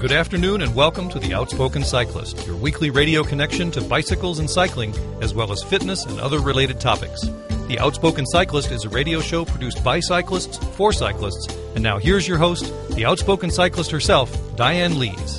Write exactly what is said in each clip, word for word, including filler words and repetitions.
Good afternoon and welcome to The Outspoken Cyclist, your weekly radio connection to bicycles and cycling, as well as fitness and other related topics. The Outspoken Cyclist is a radio show produced by cyclists for cyclists. And now here's your host, the outspoken cyclist herself, Diane Lees.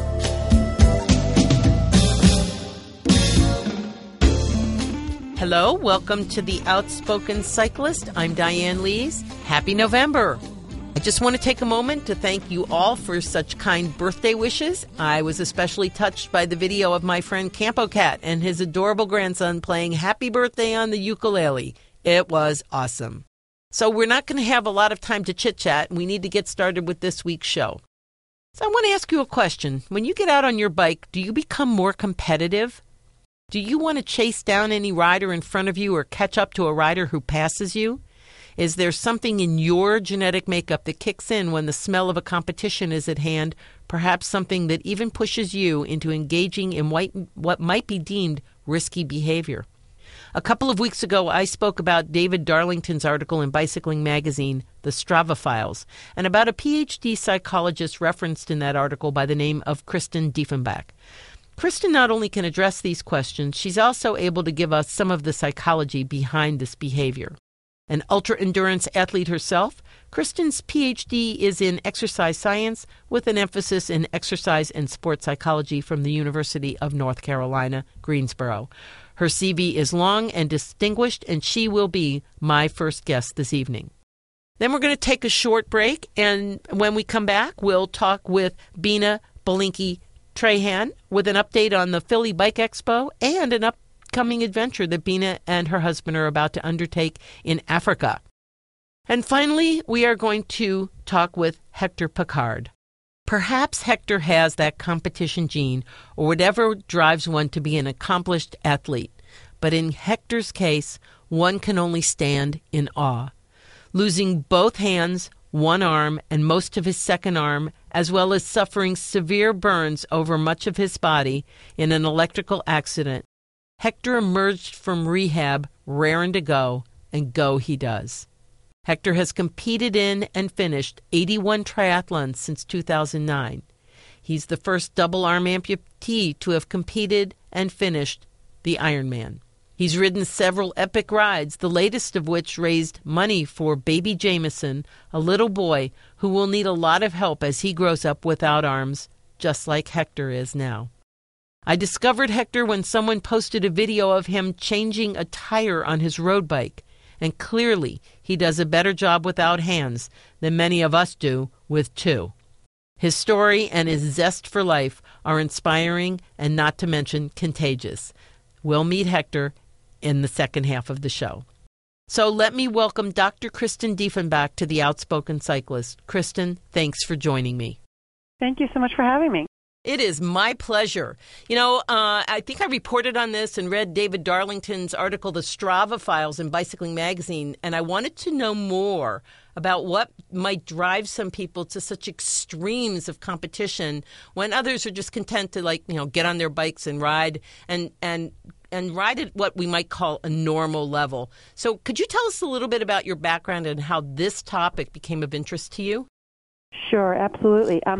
Hello, welcome to The Outspoken Cyclist. I'm Diane Lees. Happy November. I just want to take a moment to thank you all for such kind birthday wishes. I was especially touched by the video of my friend Campo Cat and his adorable grandson playing Happy Birthday on the ukulele. It was awesome. So we're not going to have a lot of time to chit-chat, and we need to get started with this week's show. So I want to ask you a question. When you get out on your bike, do you become more competitive? Do you want to chase down any rider in front of you or catch up to a rider who passes you? Is there something in your genetic makeup that kicks in when the smell of a competition is at hand, perhaps something that even pushes you into engaging in what might be deemed risky behavior? A couple of weeks ago, I spoke about David Darlington's article in Bicycling Magazine, The Strava Files, and about a P H D psychologist referenced in that article by the name of Kristin Diefenbach. Kristin not only can address these questions, she's also able to give us some of the psychology behind this behavior. An ultra-endurance athlete herself, Kristin's P H D is in exercise science with an emphasis in exercise and sports psychology from the University of North Carolina, Greensboro. Her C V is long and distinguished, and she will be my first guest this evening. Then we're going to take a short break, and when we come back, we'll talk with Bina Belinkie-Trahan with an update on the Philly Bike Expo and an update coming adventure that Bina and her husband are about to undertake in Africa. And finally, we are going to talk with Hector Picard. Perhaps Hector has that competition gene or whatever drives one to be an accomplished athlete. But in Hector's case, one can only stand in awe. Losing both hands, one arm, and most of his second arm, as well as suffering severe burns over much of his body in an electrical accident, Hector emerged from rehab raring to go, and go he does. Hector has competed in and finished eighty-one triathlons since two thousand nine. He's the first double-arm amputee to have competed and finished the Ironman. He's ridden several epic rides, the latest of which raised money for baby Jameson, a little boy who will need a lot of help as he grows up without arms, just like Hector is now. I discovered Hector when someone posted a video of him changing a tire on his road bike, and clearly he does a better job without hands than many of us do with two. His story and his zest for life are inspiring and not to mention contagious. We'll meet Hector in the second half of the show. So let me welcome Doctor Kristin Diefenbach to The Outspoken Cyclist. Kristin, thanks for joining me. Thank you so much for having me. It is my pleasure. You know, uh, I think I reported on this and read David Darlington's article, The Strava Files, in Bicycling Magazine, and I wanted to know more about what might drive some people to such extremes of competition when others are just content to, like, you know, get on their bikes and ride and and and ride at what we might call a normal level. So could you tell us a little bit about your background and how this topic became of interest to you? Sure, absolutely. Um,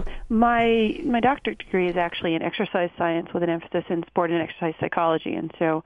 my my doctorate degree is actually in exercise science with an emphasis in sport and exercise psychology, and so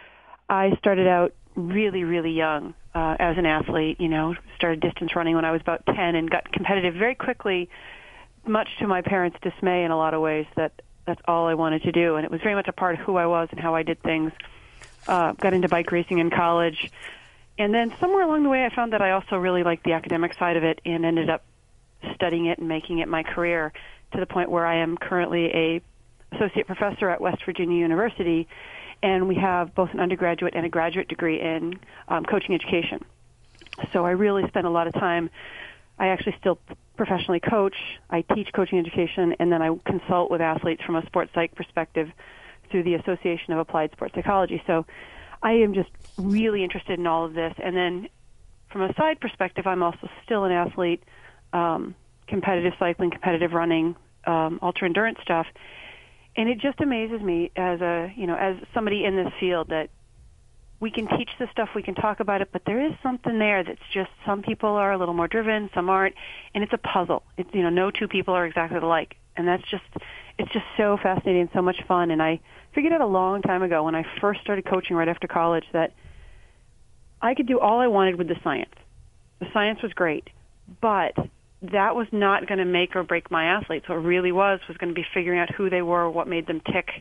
I started out really, really young uh, as an athlete. You know, started distance running when I was about ten and got competitive very quickly, much to my parents' dismay in a lot of ways. That that's all I wanted to do, and it was very much a part of who I was and how I did things. Uh, got into bike racing in college, and then somewhere along the way, I found that I also really liked the academic side of it, and ended up studying it and making it my career to the point where I am currently a associate professor at West Virginia University, and we have both an undergraduate and a graduate degree in um, coaching education. So I really spend a lot of time. I actually still professionally coach. I teach coaching education, and then I consult with athletes from a sports psych perspective through the Association of Applied Sports Psychology. So I am just really interested in all of this. And then from a side perspective, I'm also still an athlete. Um, competitive cycling, competitive running, um, ultra endurance stuff, and it just amazes me as a you know as somebody in this field that we can teach this stuff, we can talk about it, but there is something there that's just some people are a little more driven, some aren't, and it's a puzzle. It's you know no two people are exactly alike, And that's just, it's just so fascinating and so much fun. And I figured out a long time ago when I first started coaching right after college that I could do all I wanted with the science. The science was great, but that was not going to make or break my athletes. What really was was going to be figuring out who they were, what made them tick,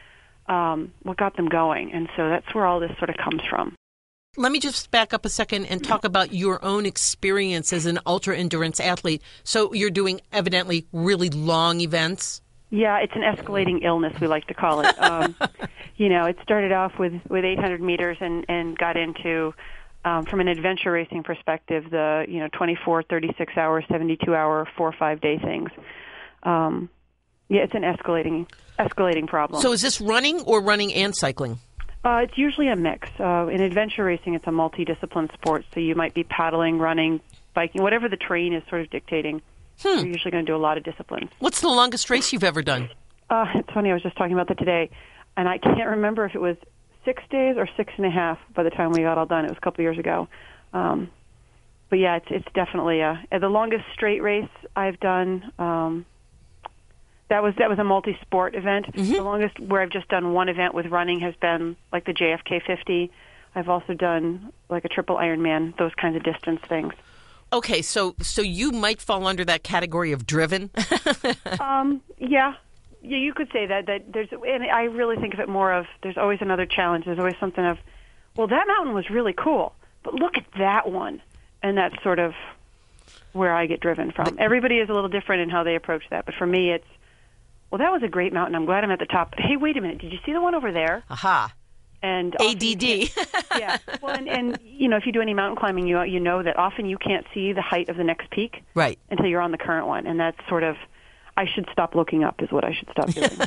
um, what got them going. And so that's where all this sort of comes from. Let me just back up a second and talk about your own experience as an ultra-endurance athlete. So you're doing evidently really long events? Yeah, it's an escalating illness, we like to call it. Um, you know, it started off with, with eight hundred meters and, and got into, um, from an adventure racing perspective, the, you know, twenty-four, thirty-six hour, seventy-two hour, four or five day things. Um, yeah, it's an escalating escalating problem. So is this running or running and cycling? Uh, it's usually a mix. Uh, in adventure racing, it's a multidiscipline sport, so you might be paddling, running, biking, whatever the terrain is sort of dictating. Hmm. You're usually going to do a lot of disciplines. What's the longest race you've ever done? Uh, it's funny, I was just talking about that today, and I can't remember if it was six days or six and a half by the time we got all done. It was a couple of years ago. Um, but yeah, it's, it's definitely a, the longest straight race I've done. Um, That was that was a multi-sport event. Mm-hmm. The longest where I've just done one event with running has been like the J F K fifty. I've also done like a triple Ironman, those kinds of distance things. Okay, so so you might fall under that category of driven. um, yeah, yeah, you could say that. That there's, and I really think of it more of there's always another challenge. There's always something of, well, that mountain was really cool, but look at that one, and that's sort of where I get driven from. Everybody is a little different in how they approach that, but for me, it's, well, that was a great mountain. I'm glad I'm at the top. But hey, wait a minute. Did you see the one over there? Aha. And A D D. Yeah. Well, and, and, you know, if you do any mountain climbing, you you know that often you can't see the height of the next peak. Right. Until you're on the current one. And that's sort of, I should stop looking up is what I should stop doing.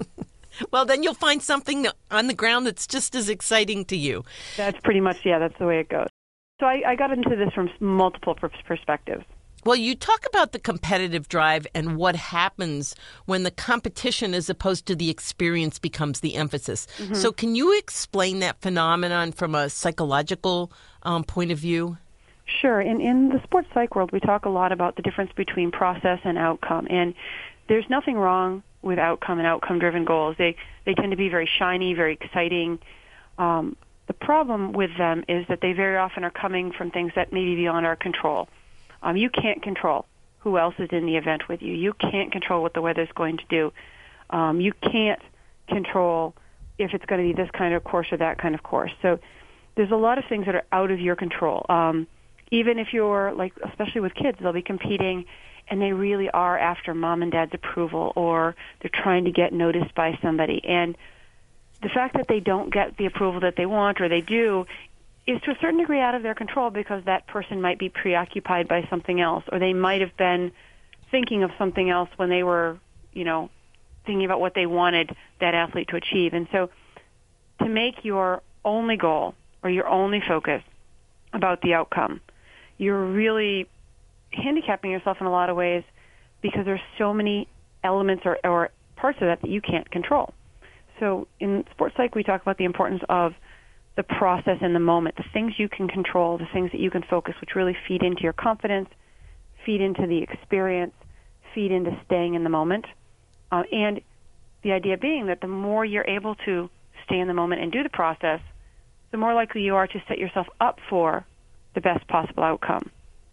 Well, then you'll find something on the ground that's just as exciting to you. That's pretty much, yeah, that's the way it goes. So I, I got into this from multiple perspectives. Well, you talk about the competitive drive and what happens when the competition as opposed to the experience becomes the emphasis. Mm-hmm. So can you explain that phenomenon from a psychological um, point of view? Sure. In, in the sports psych world, we talk a lot about the difference between process and outcome. And there's nothing wrong with outcome and outcome-driven goals. They, they tend to be very shiny, very exciting. Um, the problem with them is that they very often are coming from things that may be beyond our control. Um, you can't control who else is in the event with you. You can't control what the weather's going to do. Um, you can't control if it's going to be this kind of course or that kind of course. So there's a lot of things that are out of your control. Um, even if you're, like, especially with kids, they'll be competing and they really are after mom and dad's approval or they're trying to get noticed by somebody. And the fact that they don't get the approval that they want or they do is to a certain degree out of their control because that person might be preoccupied by something else, or they might have been thinking of something else when they were, you know, thinking about what they wanted that athlete to achieve. And so to make your only goal or your only focus about the outcome, you're really handicapping yourself in a lot of ways because there's so many elements or, or parts of that that you can't control. So in sports psych, we talk about the importance of the process in the moment, the things you can control, the things that you can focus, which really feed into your confidence, feed into the experience, feed into staying in the moment. Uh, and the idea being that the more you're able to stay in the moment and do the process, the more likely you are to set yourself up for the best possible outcome.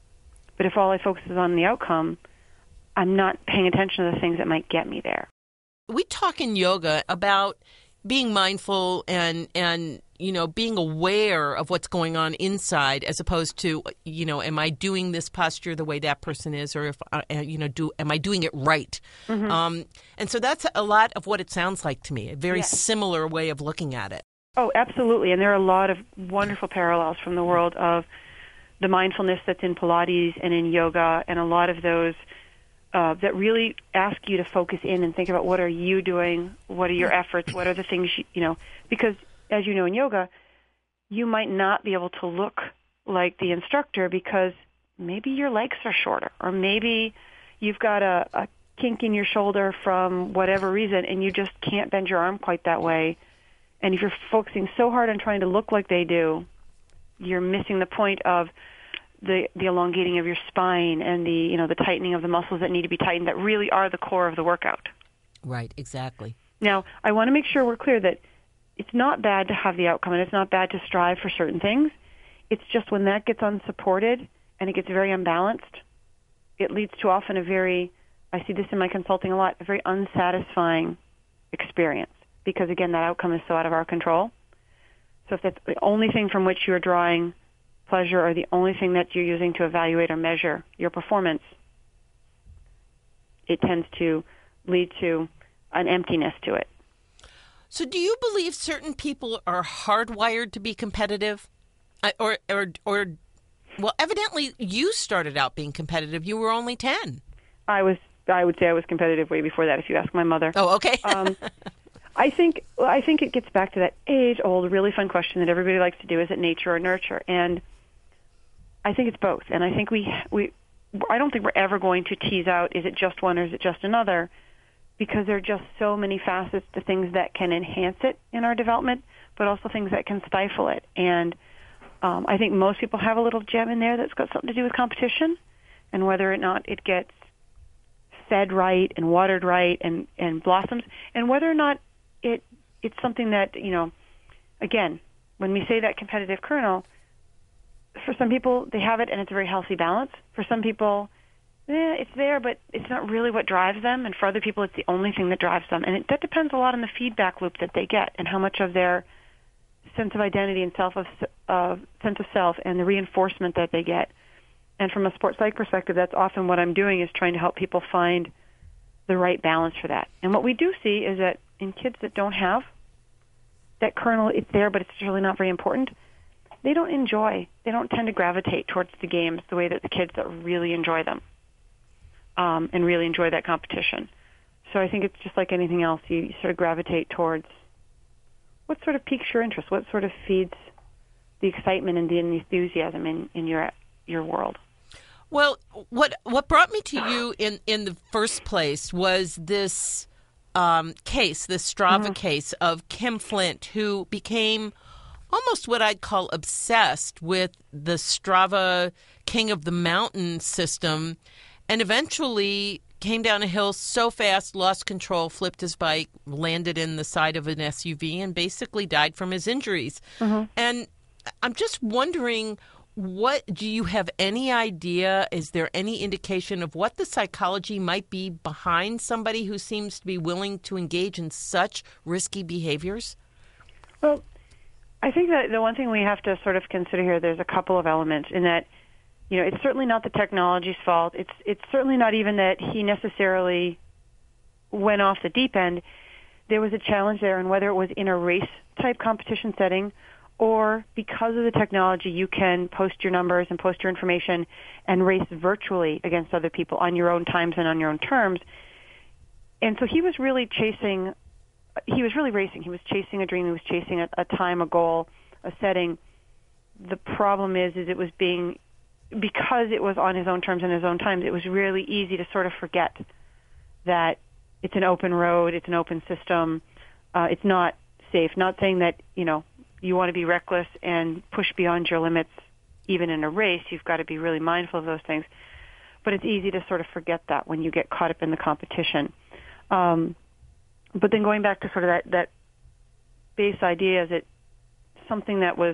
But if all I focus is on the outcome, I'm not paying attention to the things that might get me there. We talk in yoga about being mindful and, and you know, being aware of what's going on inside as opposed to, you know, am I doing this posture the way that person is, or if, uh, you know, do am I doing it right? Mm-hmm. Um, and so that's a lot of what it sounds like to me, a very yes. similar way of looking at it. Oh, absolutely. And there are a lot of wonderful parallels from the world of the mindfulness that's in Pilates and in yoga, and a lot of those uh, that really ask you to focus in and think about what are you doing, what are your efforts, what are the things, you, you know, because as you know in yoga, you might not be able to look like the instructor because maybe your legs are shorter, or maybe you've got a, a kink in your shoulder from whatever reason, and you just can't bend your arm quite that way. And if you're focusing so hard on trying to look like they do, you're missing the point of the, the elongating of your spine and the, you know, the tightening of the muscles that need to be tightened that really are the core of the workout. Right, exactly. Now, I want to make sure we're clear that it's not bad to have the outcome and it's not bad to strive for certain things. It's just when that gets unsupported and it gets very unbalanced, it leads to often a very, I see this in my consulting a lot, a very unsatisfying experience because, again, that outcome is so out of our control. So if that's the only thing from which you're drawing pleasure or the only thing that you're using to evaluate or measure your performance, it tends to lead to an emptiness to it. So do you believe certain people are hardwired to be competitive? I, or, or, or, well, evidently you started out being competitive. You were only ten. I was, I would say I was competitive way before that, if you ask my mother. Oh, okay. um, I think, well, I think it gets back to that age-old, really fun question that everybody likes to do: is it nature or nurture? And I think it's both. And I think we, we, I don't think we're ever going to tease out: is it just one or is it just another? Because there are just so many facets to things that can enhance it in our development, but also things that can stifle it. And um, I think most people have a little gem in there that's got something to do with competition, and whether or not it gets fed right and watered right and, and blossoms, and whether or not it it's something that, you know, again, when we say that competitive kernel, for some people they have it and it's a very healthy balance. For some people, yeah, it's there, but it's not really what drives them. And for other people, it's the only thing that drives them. And it, that depends a lot on the feedback loop that they get and how much of their sense of identity and self of uh, sense of self and the reinforcement that they get. And from a sports psych perspective, that's often what I'm doing is trying to help people find the right balance for that. And what we do see is that in kids that don't have that kernel, it's there, but it's really not very important. They don't enjoy, they don't tend to gravitate towards the games the way that the kids that really enjoy them. Um, and really enjoy that competition. So I think it's just like anything else. You, you sort of gravitate towards what sort of piques your interest, what sort of feeds the excitement and the enthusiasm in, in your your world. Well, what what brought me to you in, in the first place was this um, case, this Strava mm-hmm. case of Kim Flint, who became almost what I'd call obsessed with the Strava King of the Mountain system, and eventually came down a hill so fast, lost control, flipped his bike, landed in the side of an S U V, and basically died from his injuries. Mm-hmm. And I'm just wondering, what do you have any idea? Is there any indication of what the psychology might be behind somebody who seems to be willing to engage in such risky behaviors? Well, I think that the one thing we have to sort of consider here, there's a couple of elements in that. You know, it's certainly not the technology's fault. It's it's certainly not even that he necessarily went off the deep end. There was a challenge there, and whether it was in a race-type competition setting or because of the technology, you can post your numbers and post your information and race virtually against other people on your own times and on your own terms. And so he was really chasing, he was really racing. He was chasing a dream. He was chasing a, a time, a goal, a setting. The problem is, is it was being... because it was on his own terms and his own times, it was really easy to sort of forget that it's an open road, it's an open system, uh, it's not safe. Not saying that, you know, you want to be reckless and push beyond your limits even in a race. You've got to be really mindful of those things. But it's easy to sort of forget that when you get caught up in the competition. Um, but then going back to sort of that, that base idea, is it something that was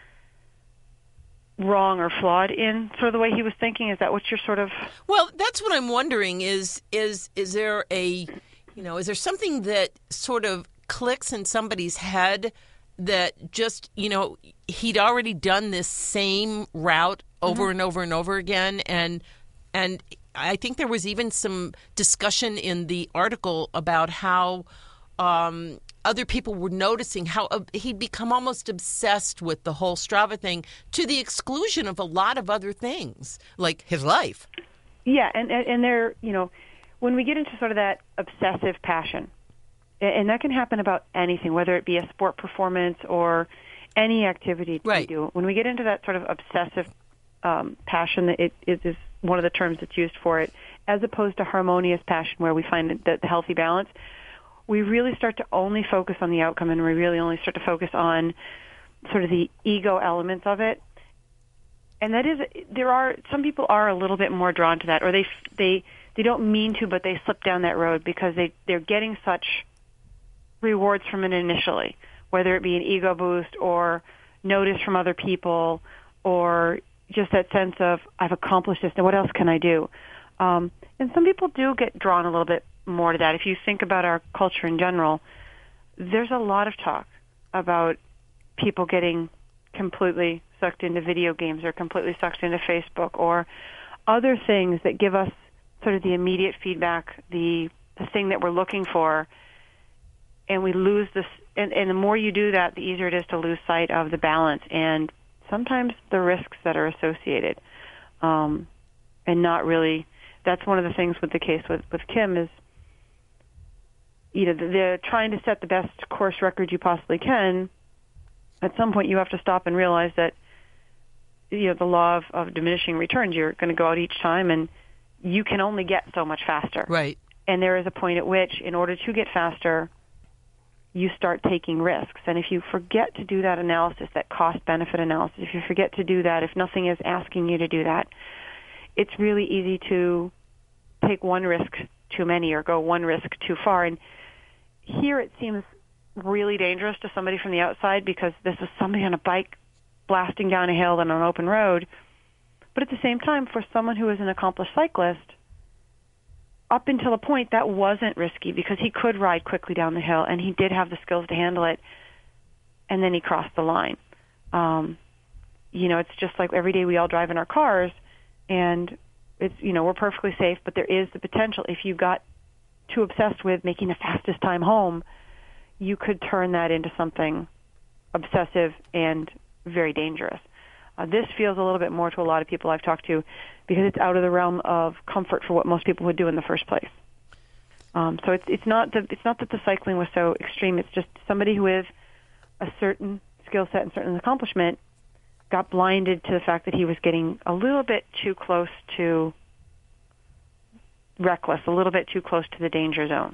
wrong or flawed in sort of the way he was thinking? Is that what you're sort of... Well, that's what I'm wondering is, is, is there a, you know, is there something that sort of clicks in somebody's head that just, you know, he'd already done this same route over mm-hmm. and over and over again. And, and I think there was even some discussion in the article about how, um, other people were noticing how uh, he'd become almost obsessed with the whole Strava thing to the exclusion of a lot of other things, like his life. Yeah, and, and, and there, you know, when we get into sort of that obsessive passion, and that can happen about anything, whether it be a sport performance or any activity right. we do. When we get into that sort of obsessive um, passion, that it, it is one of the terms that's used for it, as opposed to harmonious passion, where we find that the healthy balance, we really start to only focus on the outcome, and we really only start to focus on sort of the ego elements of it. and that is, there are, some people are a little bit more drawn to that, or they, they, they don't mean to, but they slip down that road because they, they're getting such rewards from it initially, whether it be an ego boost or notice from other people or just that sense of, I've accomplished this, now what else can I do? Um, and some people do get drawn a little bit more to that. If you think about our culture in general, there's a lot of talk about people getting completely sucked into video games or completely sucked into Facebook or other things that give us sort of the immediate feedback, the the thing that we're looking for, and we lose this. And, and the more you do that, the easier it is to lose sight of the balance and sometimes the risks that are associated, um, and not really. That's one of the things with the case with, with Kim is, you know, they're trying to set the best course record you possibly can. At some point, you have to stop and realize that, you know, the law of, of diminishing returns. You're going to go out each time, and you can only get so much faster. Right. And there is a point at which, in order to get faster, you start taking risks. And if you forget to do that analysis, that cost-benefit analysis, if you forget to do that, if nothing is asking you to do that, it's really easy to take one risk too many or go one risk too far. And here it seems really dangerous to somebody from the outside because this is somebody on a bike blasting down a hill on an open road. But at the same time, for someone who is an accomplished cyclist, up until a point that wasn't risky because he could ride quickly down the hill and he did have the skills to handle it, and then he crossed the line. Um, you know, it's just like every day we all drive in our cars, and it's, you know, we're perfectly safe, but there is the potential if you got too obsessed with making the fastest time home, you could turn that into something obsessive and very dangerous. Uh, this feels a little bit more to a lot of people I've talked to because it's out of the realm of comfort for what most people would do in the first place. Um, so it's it's not the, it's not that the cycling was so extreme. It's just somebody who with a certain skill set and certain accomplishment got blinded to the fact that he was getting a little bit too close to reckless, a little bit too close to the danger zone.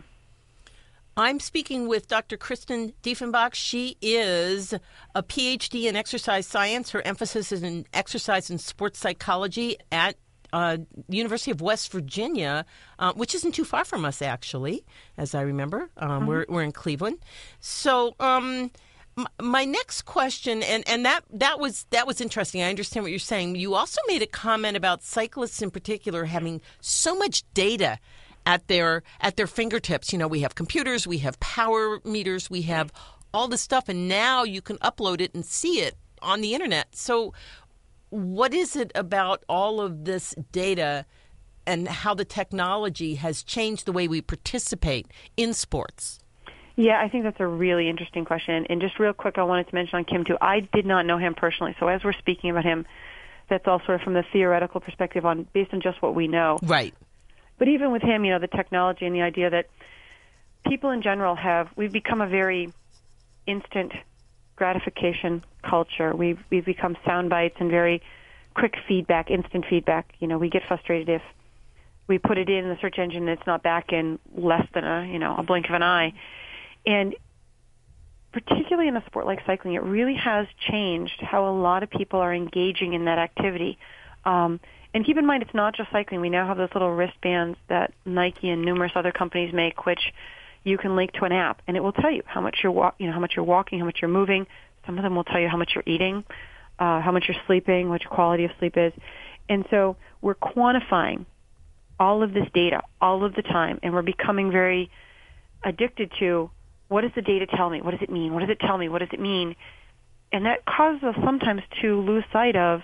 I'm speaking with Doctor Kristen Diefenbach. She is a P H D in exercise science. Her emphasis is in exercise and sports psychology at uh, University of West Virginia, uh, which isn't too far from us, actually, as I remember. Um, mm-hmm. We're we're in Cleveland. So um, m- my next question, and, and that that was that was interesting. I understand what you're saying. You also made a comment about cyclists in particular having so much data at their at their fingertips. You know, we have computers, we have power meters, we have all this stuff, and now you can upload it and see it on the internet. So what is it about all of this data and how the technology has changed the way we participate in sports? Yeah, I think that's a really interesting question. And just real quick, I wanted to mention on Kim, too. I did not know him personally, so as we're speaking about him, that's all sort of from the theoretical perspective on based on just what we know. Right. But even with him, you know, the technology and the idea that people in general have, we've become a very instant gratification culture. We've, we've become sound bites and very quick feedback, instant feedback. You know, we get frustrated if we put it in the search engine and it's not back in less than a, you know, a blink of an eye. And particularly in a sport like cycling, it really has changed how a lot of people are engaging in that activity. Um, And keep in mind, it's not just cycling. We now have those little wristbands that Nike and numerous other companies make, which you can link to an app, and it will tell you how much you're walk, you know, how much you're walking, how much you're moving. Some of them will tell you how much you're eating, uh, how much you're sleeping, what your quality of sleep is. And so we're quantifying all of this data all of the time, and we're becoming very addicted to what does the data tell me? What does it mean? What does it tell me? What does it mean? And that causes us sometimes to lose sight of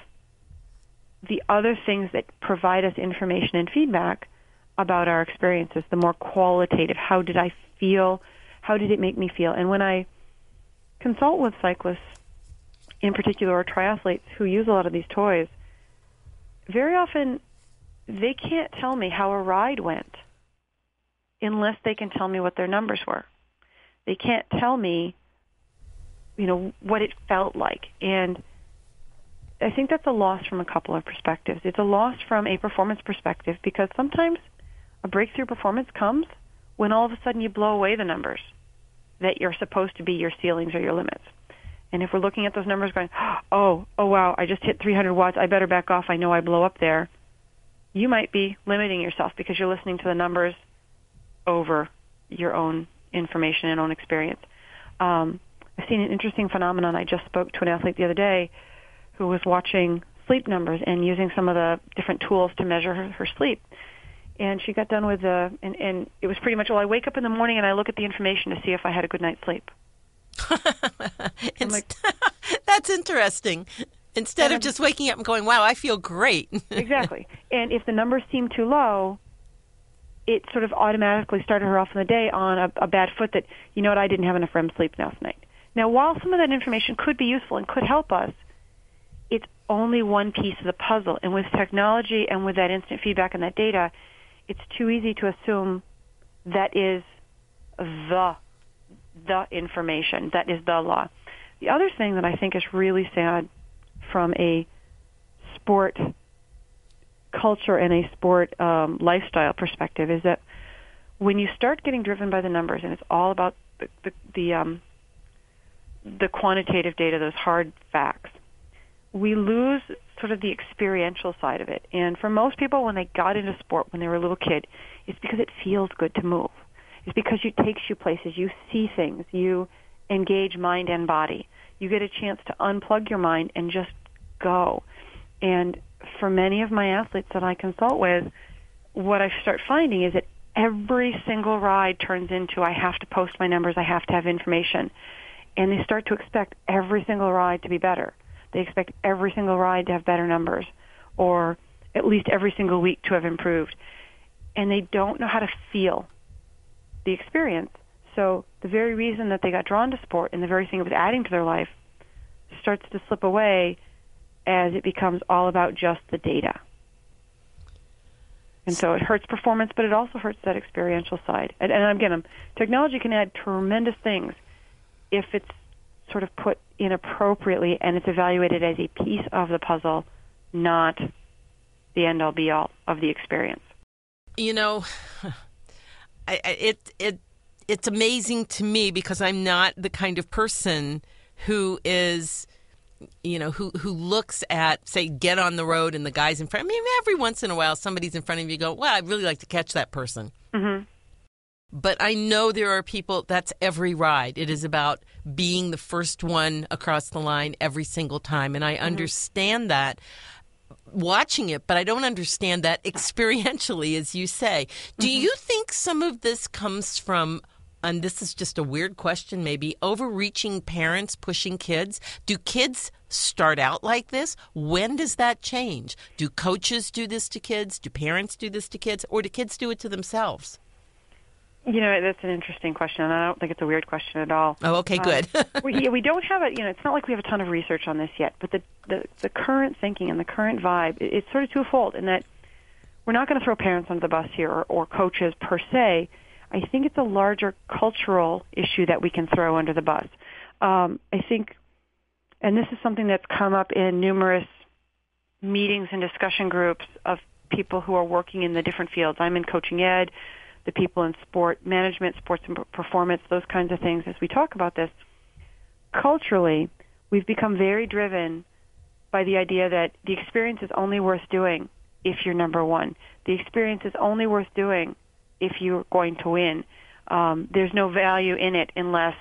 the other things that provide us information and feedback about our experiences, the more qualitative. How did I feel? How did it make me feel? And when I consult with cyclists, in particular, or triathletes who use a lot of these toys, very often they can't tell me how a ride went unless they can tell me what their numbers were. They can't tell me, you know, what it felt like. And I think that's a loss from a couple of perspectives. It's a loss from a performance perspective because sometimes a breakthrough performance comes when all of a sudden you blow away the numbers that you're supposed to be your ceilings or your limits. And if we're looking at those numbers going, oh, oh, wow, I just hit three hundred watts, I better back off, I know I blow up there, you might be limiting yourself because you're listening to the numbers over your own information and own experience. Um, I've seen an interesting phenomenon. I just spoke to an athlete the other day who was watching sleep numbers and using some of the different tools to measure her, her sleep. And she got done with the, and, and it was pretty much, well, I wake up in the morning and I look at the information to see if I had a good night's sleep. I'm like, that's interesting. Instead of just waking up and going, wow, I feel great. Exactly. And if the numbers seem too low, it sort of automatically started her off in the day on a, a bad foot that, you know what, I didn't have enough R E M sleep last night. Now, while some of that information could be useful and could help us, it's only one piece of the puzzle. And with technology and with that instant feedback and that data, it's too easy to assume that is the the information, that is the law. The other thing that I think is really sad from a sport culture and a sport um, lifestyle perspective is that when you start getting driven by the numbers and it's all about the the, the, um, the quantitative data, those hard facts, we lose sort of the experiential side of it. And for most people, when they got into sport when they were a little kid, it's because it feels good to move. It's because it takes you places. You see things. You engage mind and body. You get a chance to unplug your mind and just go. And for many of my athletes that I consult with, what I start finding is that every single ride turns into, I have to post my numbers, I have to have information. And they start to expect every single ride to be better. They expect every single ride to have better numbers, or at least every single week to have improved. And they don't know how to feel the experience. So the very reason that they got drawn to sport and the very thing it was adding to their life starts to slip away as it becomes all about just the data. And so it hurts performance, but it also hurts that experiential side. And, and again, um, technology can add tremendous things if it's sort of put in appropriately and it's evaluated as a piece of the puzzle, not the end-all, be-all of the experience. You know, I, I, it it it's amazing to me because I'm not the kind of person who is, you know, who who looks at, say, get on the road and the guys in front. I mean, every once in a while, somebody's in front of you, go, well, I'd really like to catch that person. Mm-hmm. But I know there are people, that's every ride. It is about being the first one across the line every single time. And I mm-hmm. understand that watching it, but I don't understand that experientially, as you say. Do mm-hmm. you think some of this comes from, and this is just a weird question maybe, overreaching parents pushing kids? Do kids start out like this? When does that change? Do coaches do this to kids? Do parents do this to kids? Or do kids do it to themselves? You know, that's an interesting question, and I don't think it's a weird question at all. Oh, okay, good. um, we, we don't have a, you know, it's not like we have a ton of research on this yet, but the, the, the current thinking and the current vibe, it, it's sort of twofold in that we're not going to throw parents under the bus here or, or coaches per se. I think it's a larger cultural issue that we can throw under the bus. Um, I think, and this is something that's come up in numerous meetings and discussion groups of people who are working in the different fields. I'm in coaching ed, the people in sport management, sports and performance, those kinds of things. As we talk about this, culturally, we've become very driven by the idea that the experience is only worth doing if you're number one. The experience is only worth doing if you're going to win. Um, there's no value in it unless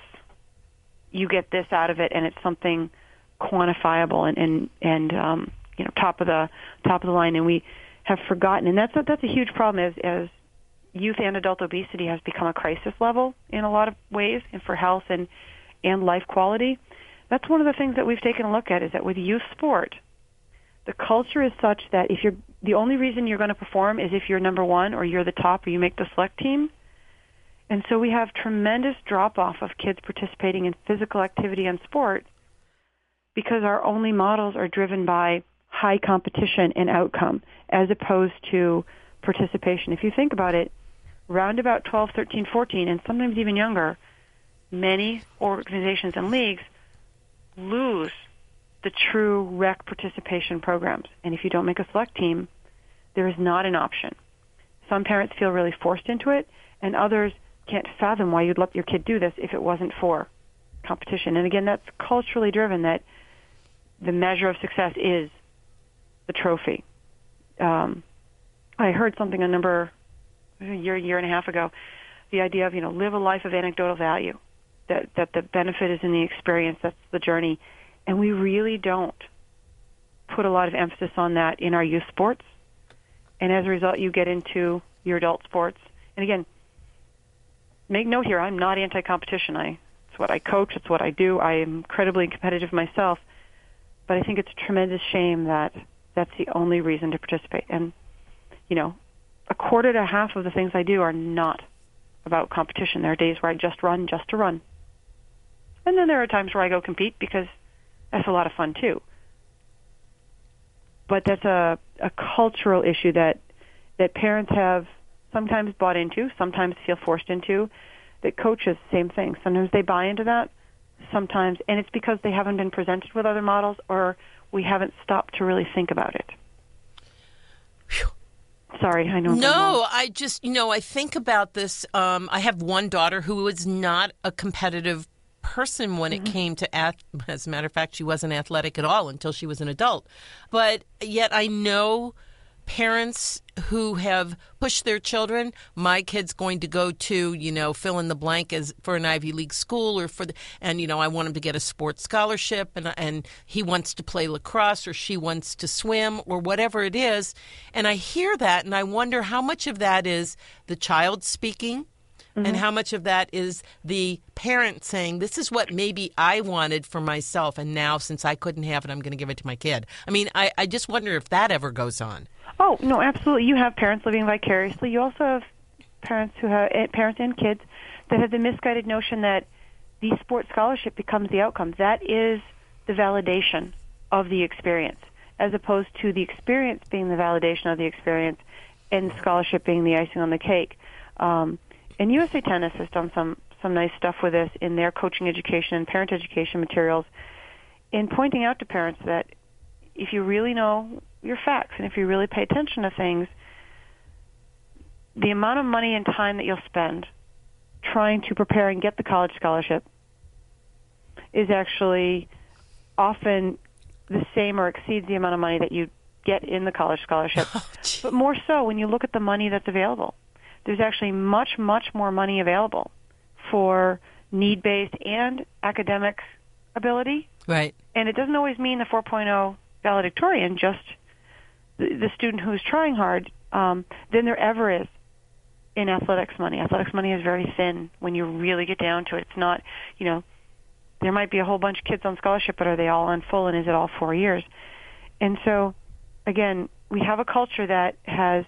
you get this out of it and it's something quantifiable and, and, and um, you know, top of the top of the line. And we have forgotten, and that's a, that's a huge problem as, as youth and adult obesity has become a crisis level in a lot of ways, and for health and, and life quality. That's one of the things that we've taken a look at, is that with youth sport, the culture is such that if you're the only reason you're going to perform is if you're number one or you're the top or you make the select team. And so we have tremendous drop-off of kids participating in physical activity and sport because our only models are driven by high competition and outcome as opposed to participation. If you think about it, around about twelve, thirteen, fourteen, and sometimes even younger, many organizations and leagues lose the true rec participation programs. And if you don't make a select team, there is not an option. Some parents feel really forced into it, and others can't fathom why you'd let your kid do this if it wasn't for competition. And again, that's culturally driven, that the measure of success is the trophy. Um, I heard something a number, a year, year and a half ago, the idea of, you know, live a life of anecdotal value, that, that the benefit is in the experience, that's the journey. And we really don't put a lot of emphasis on that in our youth sports. And as a result, you get into your adult sports. And again, make note here, I'm not anti-competition. I, it's what I coach, it's what I do. I am incredibly competitive myself. But I think it's a tremendous shame that that's the only reason to participate. And, you know, a quarter to half of the things I do are not about competition. There are days where I just run just to run. And then there are times where I go compete because that's a lot of fun too. But that's a, a cultural issue that that parents have sometimes bought into, sometimes feel forced into, that coaches, same thing. Sometimes they buy into that, sometimes, and it's because they haven't been presented with other models or we haven't stopped to really think about it. Whew. Sorry, I know. No, I just, you know, I think about this. Um, I have one daughter who is not a competitive person when it mm-hmm. came to, ath- as a matter of fact, she wasn't athletic at all until she was an adult. But yet I know parents who have pushed their children. My kid's going to go to, you know, fill in the blank as for an Ivy League school or for the, and, you know, I want him to get a sports scholarship and, and he wants to play lacrosse or she wants to swim or whatever it is. And I hear that and I wonder how much of that is the child speaking mm-hmm. and how much of that is the parent saying, this is what maybe I wanted for myself. And now since I couldn't have it, I'm going to give it to my kid. I mean, I, I just wonder if that ever goes on. Oh, no, absolutely. You have parents living vicariously. You also have parents who have parents and kids that have the misguided notion that the sports scholarship becomes the outcome. That is the validation of the experience, as opposed to the experience being the validation of the experience and scholarship being the icing on the cake. Um, and U S A Tennis has done some, some nice stuff with this in their coaching education and parent education materials in pointing out to parents that if you really know your facts and if you really pay attention to things, the amount of money and time that you'll spend trying to prepare and get the college scholarship is actually often the same or exceeds the amount of money that you get in the college scholarship. Oh, but more so when you look at the money that's available. There's actually much, much more money available for need-based and academic ability. Right. And it doesn't always mean the four point oh valedictorian, just the, the student who's trying hard, um, than there ever is in athletics money. Athletics money is very thin when you really get down to it. It's not, you know, there might be a whole bunch of kids on scholarship, but are they all on full, and is it all four years? And so, again, we have a culture that has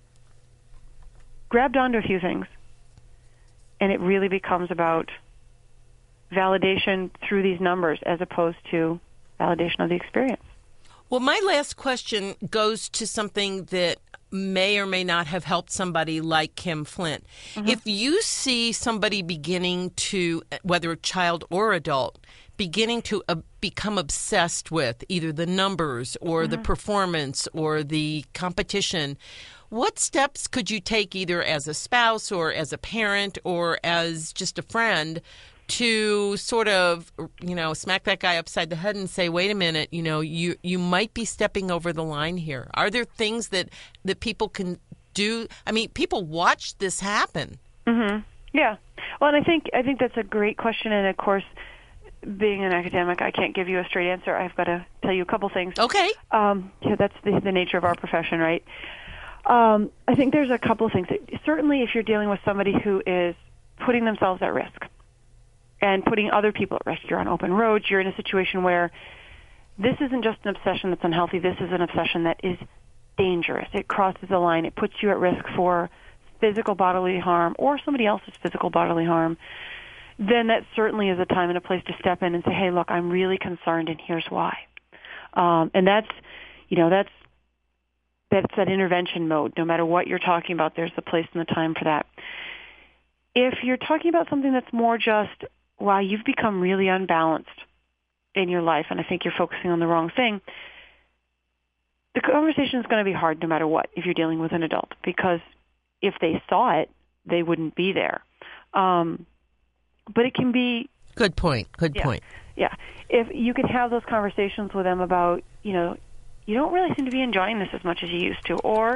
grabbed onto a few things, and it really becomes about validation through these numbers as opposed to validation of the experience. Well, my last question goes to something that may or may not have helped somebody like Kim Flint. Mm-hmm. If you see somebody beginning to, whether a child or adult, beginning to uh, become obsessed with either the numbers or mm-hmm. the performance or the competition, what steps could you take either as a spouse or as a parent or as just a friend to sort of, you know, smack that guy upside the head and say, wait a minute, you know, you, you might be stepping over the line here? Are there things that, that people can do? I mean, people watch this happen. Mm-hmm. Yeah. Well, and I think, I think that's a great question. And, of course, being an academic, I can't give you a straight answer. I've got to tell you a couple things. Okay. Um, yeah, that's the, the nature of our profession, right? Um, I think there's a couple of things. Certainly, if you're dealing with somebody who is putting themselves at risk and putting other people at risk, you're on open roads, you're in a situation where this isn't just an obsession that's unhealthy, this is an obsession that is dangerous. It crosses the line. It puts you at risk for physical bodily harm or somebody else's physical bodily harm. Then that certainly is a time and a place to step in and say, hey, look, I'm really concerned and here's why. Um, and that's, you know, that's, that's that intervention mode. No matter what you're talking about, there's the place and the time for that. If you're talking about something that's more just, wow, you've become really unbalanced in your life, and I think you're focusing on the wrong thing, the conversation is going to be hard no matter what if you're dealing with an adult, because if they saw it, they wouldn't be there. Um, but it can be Good point. Good yeah. point. Yeah. If you could have those conversations with them about, you know, you don't really seem to be enjoying this as much as you used to, or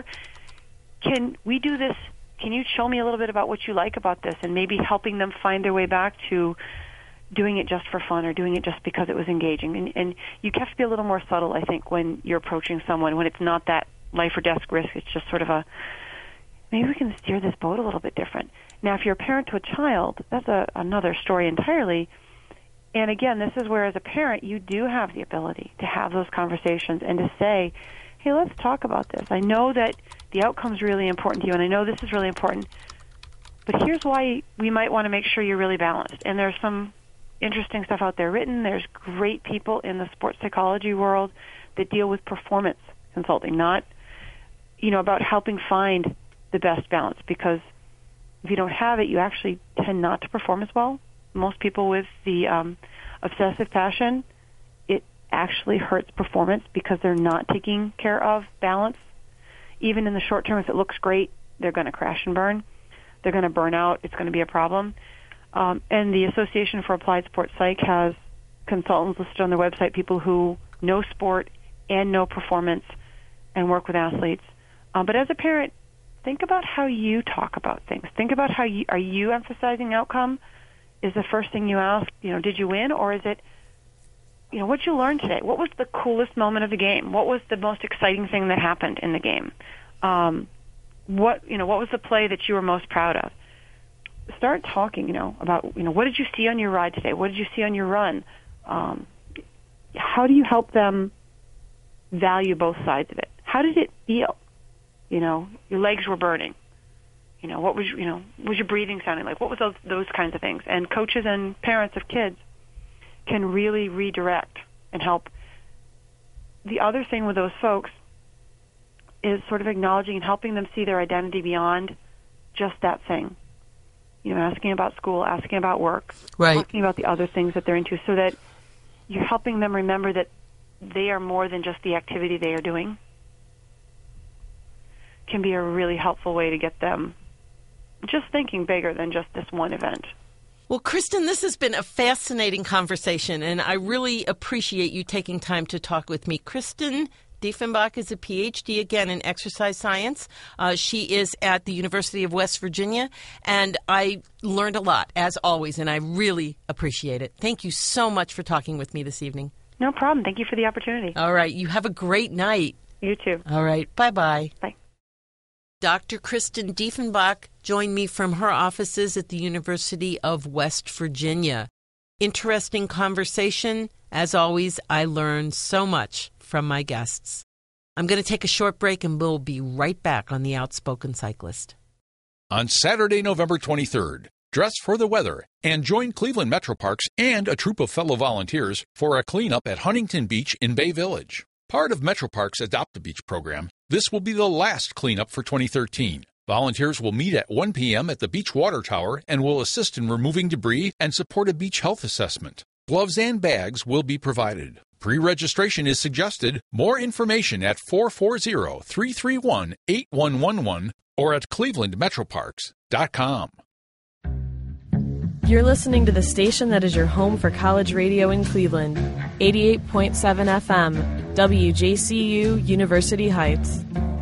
can we do this? Can you show me a little bit about what you like about this, and maybe helping them find their way back to doing it just for fun or doing it just because it was engaging. And, and you have to be a little more subtle, I think, when you're approaching someone, when it's not that life or death risk. It's just sort of a, maybe we can steer this boat a little bit different. Now, if you're a parent to a child, that's a, another story entirely. And again, this is where as a parent, you do have the ability to have those conversations and to say, hey, let's talk about this. I know that the outcome's really important to you, and I know this is really important, but here's why we might want to make sure you're really balanced. And there's some interesting stuff out there written. There's great people in the sports psychology world that deal with performance consulting, not, you know, about helping find the best balance, because if you don't have it, you actually tend not to perform as well. Most people with the um, obsessive passion, it actually hurts performance because they're not taking care of balance. Even in the short term, if it looks great, they're going to crash and burn. They're going to burn out. It's going to be a problem. Um, and the Association for Applied Sports Psych has consultants listed on their website, people who know sport and know performance and work with athletes. Um, but as a parent, think about how you talk about things. Think about how you, are you emphasizing outcome? Is the first thing you ask, you know, did you win? Or is it, you know, what did you learn today? What was the coolest moment of the game? What was the most exciting thing that happened in the game? Um, what, you know, what was the play that you were most proud of? Start talking, you know, about, you know, what did you see on your ride today? What did you see on your run? Um, how do you help them value both sides of it? How did it feel? You know, your legs were burning. You know, what was, you know, was your breathing sounding like? What was those, those kinds of things? And coaches and parents of kids can really redirect and help. The other thing with those folks is sort of acknowledging and helping them see their identity beyond just that thing. You know, asking about school, asking about work, right. Talking about the other things that they're into, so that you're helping them remember that they are more than just the activity they are doing. Can be a really helpful way to get them just thinking bigger than just this one event. Well, Kristen, this has been a fascinating conversation, and I really appreciate you taking time to talk with me. Kristen Diefenbach is a P H D, again, in exercise science. Uh, she is at the University of West Virginia, and I learned a lot, as always, and I really appreciate it. Thank you so much for talking with me this evening. No problem. Thank you for the opportunity. All right. You have a great night. You too. All right. Bye-bye. Bye. Doctor Kristen Diefenbach joined me from her offices at the University of West Virginia. Interesting conversation. As always, I learned so much from my guests. I'm going to take a short break, and we'll be right back on The Outspoken Cyclist. On Saturday, November twenty-third, dress for the weather and join Cleveland Metro Parks and a troop of fellow volunteers for a cleanup at Huntington Beach in Bay Village. Part of Metro Parks' Adopt a Beach program, this will be the last cleanup for twenty thirteen. Volunteers will meet at one p.m. at the Beach Water Tower and will assist in removing debris and support a beach health assessment. Gloves and bags will be provided. Pre-registration is suggested. More information at four four zero, three three one, eight one one one or at cleveland metro parks dot com. You're listening to the station that is your home for college radio in Cleveland, eighty-eight point seven F M, W J C U, University Heights.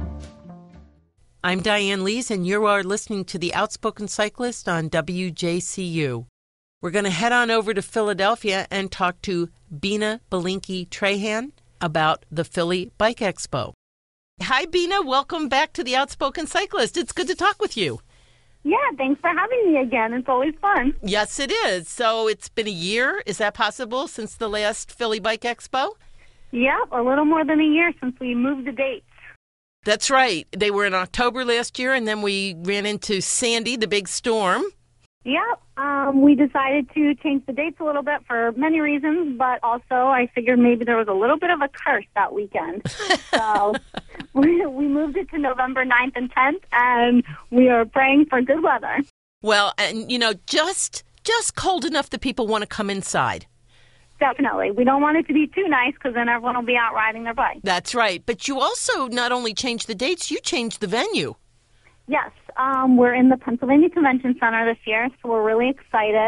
I'm Diane Lees, and you are listening to The Outspoken Cyclist on W J C U. We're going to head on over to Philadelphia and talk to Bina Belinkie-Trahan about the Philly Bike Expo. Hi, Bina. Welcome back to The Outspoken Cyclist. It's good to talk with you. Yeah, thanks for having me again. It's always fun. Yes, it is. So it's been a year, is that possible, since the last Philly Bike Expo? Yep, a little more than a year since we moved the dates. That's right. They were in October last year, and then we ran into Sandy, the big storm. Yep. Um, we decided to change the dates a little bit for many reasons, but also I figured maybe there was a little bit of a curse that weekend. So we, we moved it to November ninth and tenth, and we are praying for good weather. Well, and, you know, just just cold enough that people want to come inside. Definitely. We don't want it to be too nice because then everyone will be out riding their bike. That's right. But you also not only changed the dates, you changed the venue. Yes. Um, we're in the Pennsylvania Convention Center this year, so we're really excited.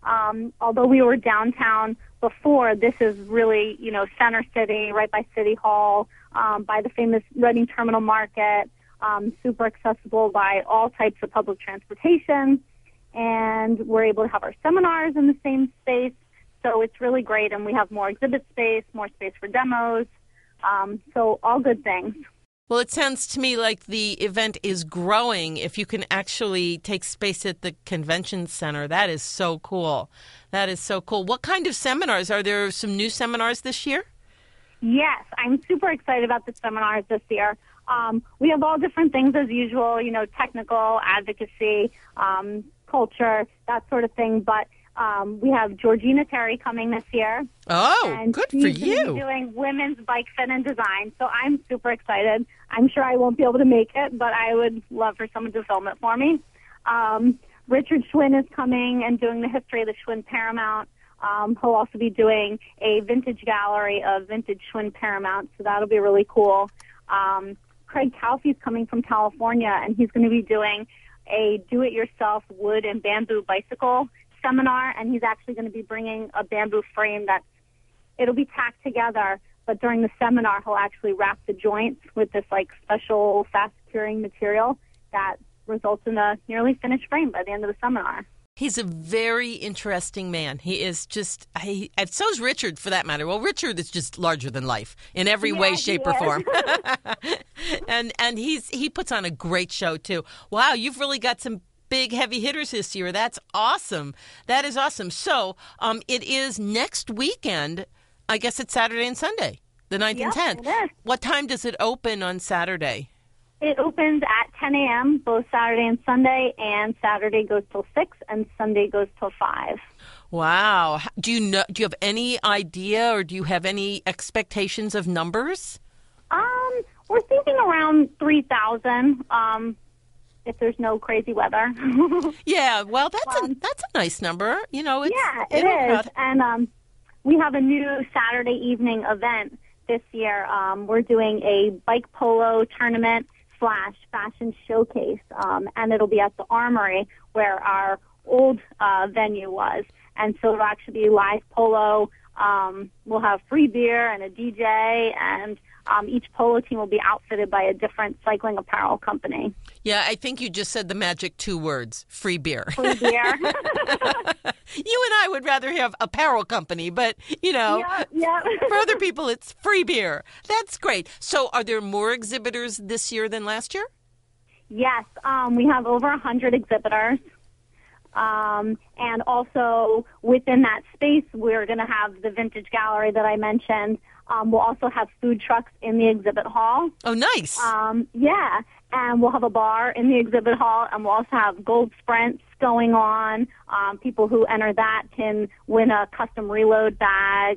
Um, although we were downtown before, this is really, you know, center city, right by City Hall, um, by the famous Reading Terminal Market, um, super accessible by all types of public transportation. And we're able to have our seminars in the same space. So it's really great. And we have more exhibit space, more space for demos. Um, so all good things. Well, it sounds to me like the event is growing. If you can actually take space at the convention center, that is so cool. That is so cool. What kind of seminars? Are there some new seminars this year? Yes, I'm super excited about the seminars this year. Um, we have all different things as usual, you know, technical, advocacy, um, culture, that sort of thing. But um, we have Georgina Terry coming this year. Oh, and good for she's you. Gonna be doing women's bike fit and design. So I'm super excited. I'm sure I won't be able to make it, but I would love for someone to film it for me. Um, Richard Schwinn is coming and doing the history of the Schwinn Paramount. Um, he'll also be doing a vintage gallery of vintage Schwinn Paramount, so that'll be really cool. Um, Craig Calfee's coming from California, and he's going to be doing a do-it-yourself wood and bamboo bicycle seminar, and he's actually going to be bringing a bamboo frame that's, it'll be tacked together, but during the seminar, he'll actually wrap the joints with this, like, special fast-curing material that results in a nearly finished frame by the end of the seminar. He's a very interesting man. He is just, he, and so is Richard, for that matter. Well, Richard is just larger than life in every Yeah, way, shape, or is. form. and and he's he puts on a great show, too. Wow, you've really got some big heavy hitters this year. That's awesome. That is awesome. So um, it is next weekend. I guess it's Saturday and Sunday, the ninth Yep, and tenth. it is. What time does it open on Saturday? It opens at ten a.m. both Saturday and Sunday, and Saturday goes till six, and Sunday goes till five. Wow. Do you know? Do you have any idea, or do you have any expectations of numbers? Um, we're thinking around three thousand. Um, if there's no crazy weather. Yeah. Well, that's Um, a that's a nice number. You know, it's, yeah, it it'll is. crowd- And um, we have a new Saturday evening event this year. Um, we're doing a bike polo tournament slash fashion showcase, um, and it'll be at the Armory where our old uh, venue was. And so it'll actually be live polo. Um, we'll have free beer and a D J, and um, each polo team will be outfitted by a different cycling apparel company. Yeah, I think you just said the magic two words: free beer. Free beer. You and I would rather have apparel company, but you know, yeah, yeah. for other people, it's free beer. That's great. So, are there more exhibitors this year than last year? Yes, um, we have over one hundred exhibitors. Um, and also within that space, we're going to have the vintage gallery that I mentioned. Um, we'll also have food trucks in the exhibit hall. Oh, nice. Um, yeah, and we'll have a bar in the exhibit hall, and we'll also have gold sprints going on. Um, people who enter that can win a custom reload bag.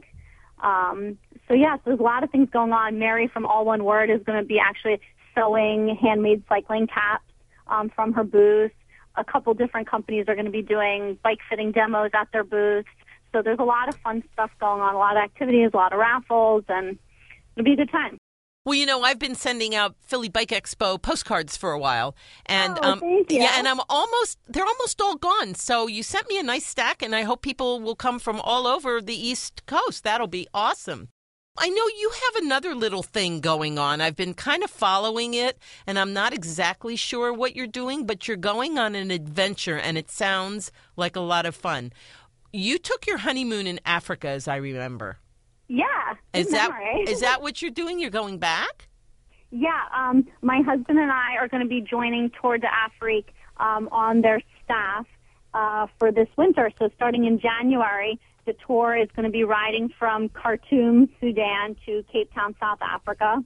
Um, so, yes, there's a lot of things going on. Mary from All One Word is going to be actually sewing handmade cycling caps um, from her booth. A couple different companies are going to be doing bike fitting demos at their booths. So there's a lot of fun stuff going on, a lot of activities, a lot of raffles, and it'll be a good time. Well, you know, I've been sending out Philly Bike Expo postcards for a while, and Oh, um, thank you. yeah, and I'm almost they're almost all gone. So you sent me a nice stack, and I hope people will come from all over the East Coast. That'll be awesome. I know you have another little thing going on. I've been kind of following it, and I'm not exactly sure what you're doing, but you're going on an adventure, and it sounds like a lot of fun. You took your honeymoon in Africa, as I remember. Yeah. Is good that memory. is that what you're doing? You're going back? Yeah, um, my husband and I are going to be joining Tour de Afrique um, on their staff uh, for this winter. So starting in January, the tour is going to be riding from Khartoum, Sudan, to Cape Town, South Africa.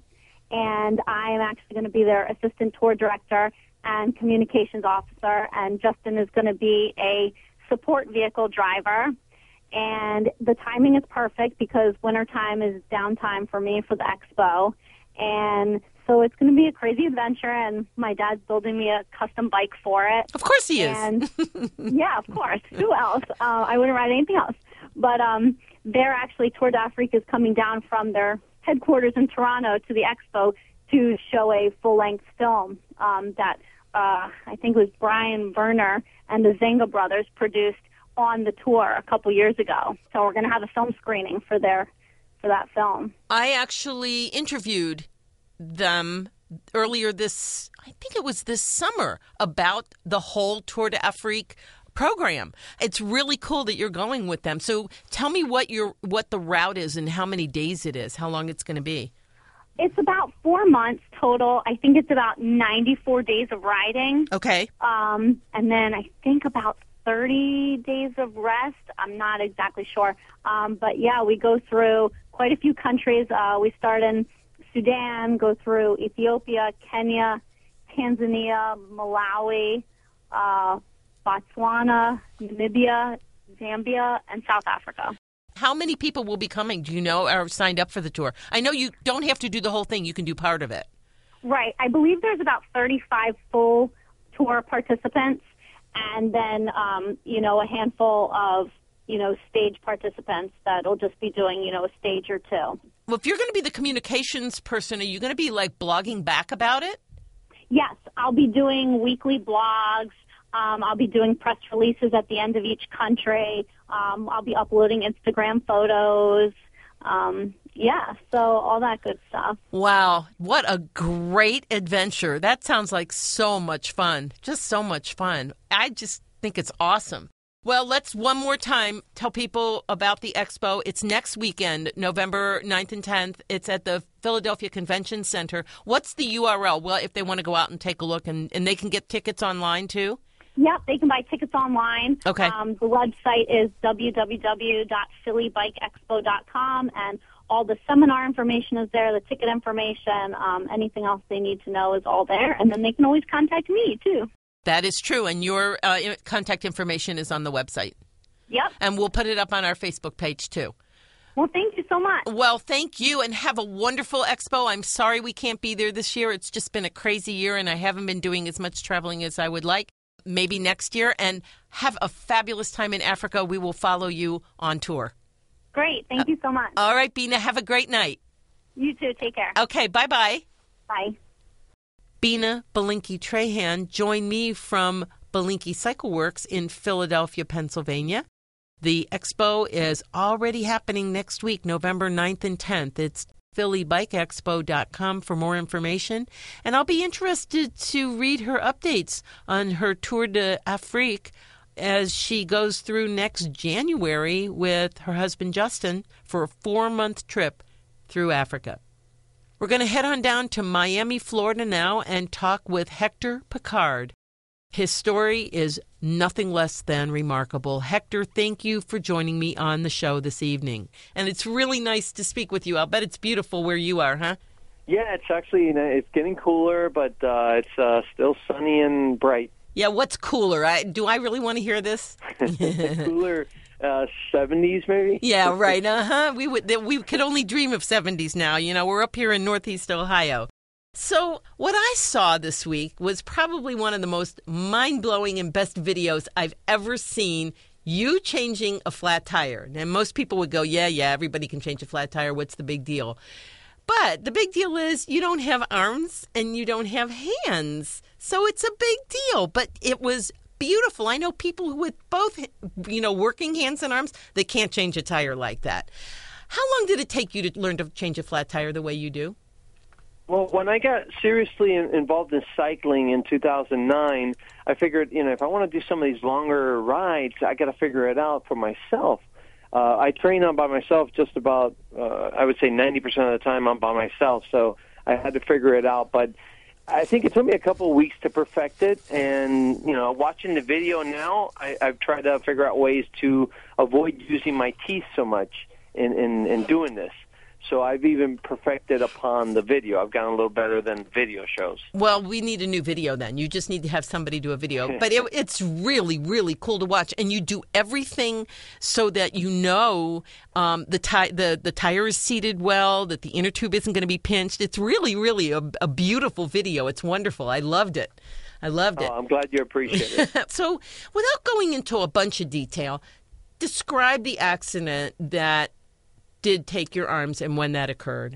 And I am actually going to be their assistant tour director and communications officer. And Justin is going to be a support vehicle driver. And the timing is perfect because wintertime is downtime for me for the expo. And so it's going to be a crazy adventure, and my dad's building me a custom bike for it. Of course he is. And yeah, of course. Who else? Uh, I wouldn't ride anything else. But um, they're actually, Tour d'Afrique is coming down from their headquarters in Toronto to the expo to show a full-length film um, that uh, I think it was Brian Werner and the Zenga brothers produced on the tour a couple years ago. So we're going to have a film screening for their for that film. I actually interviewed them earlier this, I think it was this summer, about the whole Tour d'Afrique program. It's really cool that you're going with them. So tell me what your what the route is and how many days it is, how long it's going to be. It's about four months total. I think it's about ninety-four days of riding. Okay. Um, and then I think about thirty days of rest. I'm not exactly sure. Um, but, yeah, we go through quite a few countries. Uh, we start in Sudan, go through Ethiopia, Kenya, Tanzania, Malawi, uh, Botswana, Namibia, Zambia, and South Africa. How many people will be coming, do you know, or signed up for the tour? I know you don't have to do the whole thing. You can do part of it. Right. I believe there's about thirty-five full tour participants, and then, um, you know, a handful of, you know, stage participants that'll just be doing, you know, a stage or two. Well, if you're going to be the communications person, are you going to be, like, blogging back about it? Yes. I'll be doing weekly blogs. Um, I'll be doing press releases at the end of each country. Um, I'll be uploading Instagram photos. Um, yeah, so all that good stuff. Wow, what a great adventure. That sounds like so much fun, just so much fun. I just think it's awesome. Well, let's one more time tell people about the expo. It's next weekend, November ninth and tenth. It's at the Philadelphia Convention Center. What's the U R L? Well, if they want to go out and take a look, and, and they can get tickets online too? Yep, they can buy tickets online. Okay. Um, the website is w w w dot philly bike expo dot com, and all the seminar information is there, the ticket information, um, anything else they need to know is all there, and then they can always contact me, too. That is true, and your uh, contact information is on the website. Yep. And we'll put it up on our Facebook page, too. Well, thank you so much. Well, thank you, and have a wonderful expo. I'm sorry we can't be there this year. It's just been a crazy year, and I haven't been doing as much traveling as I would like. Maybe next year, and have a fabulous time in Africa. We will follow you on tour. Great. Thank you so much. All right, Bina, have a great night. You too. Take care. Okay, bye-bye. Bye. Bina Belinkie-Trahan joined me from Belinkie Cycle Works in Philadelphia, Pennsylvania. The expo is already happening next week, November ninth and tenth. It's philly bike expo dot com for more information. And I'll be interested to read her updates on her Tour d'Afrique as she goes through next January with her husband Justin for a four-month trip through Africa. We're going to head on down to Miami, Florida now and talk with Hector Picard. His story is nothing less than remarkable. Hector, thank you for joining me on the show this evening. And it's really nice to speak with you. I'll bet it's beautiful where you are, huh? Yeah, it's actually, you know, it's getting cooler, but uh, it's uh, still sunny and bright. Yeah, what's cooler? I, do I really want to hear this? Cooler, uh, seventies maybe? Yeah, right. Uh-huh. We would, we could only dream of seventies now. You know, we're up here in Northeast Ohio. So what I saw this week was probably one of the most mind-blowing and best videos I've ever seen. You changing a flat tire. And most people would go, yeah, yeah, everybody can change a flat tire. What's the big deal? But the big deal is you don't have arms and you don't have hands. So it's a big deal. But it was beautiful. I know people with both, you know, working hands and arms that can't change a tire like that. How long did it take you to learn to change a flat tire the way you do? Well, when I got seriously in, involved in cycling in two thousand nine, I figured, you know, if I want to do some of these longer rides, I got to figure it out for myself. Uh, I train on by myself just about, uh, I would say ninety percent of the time I'm by myself, so I had to figure it out. But I think it took me a couple of weeks to perfect it, and, you know, watching the video now, I, I've tried to figure out ways to avoid using my teeth so much in, in, in doing this. So I've even perfected upon the video. I've gotten a little better than video shows. Well, we need a new video then. You just need to have somebody do a video. But it, it's really, really cool to watch. And you do everything so that you know um, the, ti- the the tire is seated well, that the inner tube isn't going to be pinched. It's really, really a, a beautiful video. It's wonderful. I loved it. I loved it. Oh, I'm glad you appreciate it. So without going into a bunch of detail, describe the accident that did take your arms and when that occurred.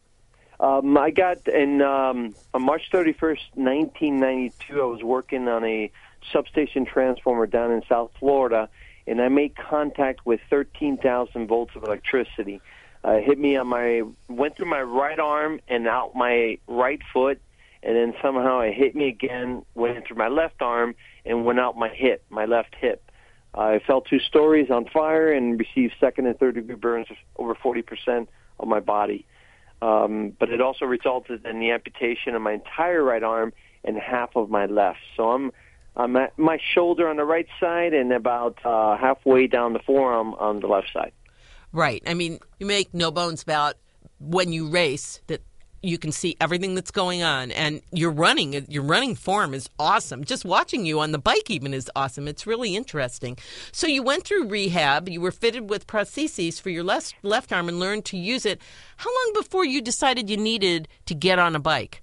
Um, I got in um, on March thirty-first, nineteen ninety-two. I was working on a substation transformer down in South Florida, and I made contact with thirteen thousand volts of electricity. Uh, it hit me on my, went through my right arm and out my right foot, and then somehow it hit me again, went through my left arm, and went out my hip, my left hip. I fell two stories on fire and received second and third degree burns over forty percent of my body. Um, but it also resulted in the amputation of my entire right arm and half of my left. So I'm I'm at my shoulder on the right side and about uh, halfway down the forearm on the left side. Right. I mean, you make no bones about when you race that you can see everything that's going on, and your running, your running form is awesome. Just watching you on the bike even is awesome. It's really interesting. So you went through rehab. You were fitted with prostheses for your left left arm and learned to use it. How long before you decided you needed to get on a bike?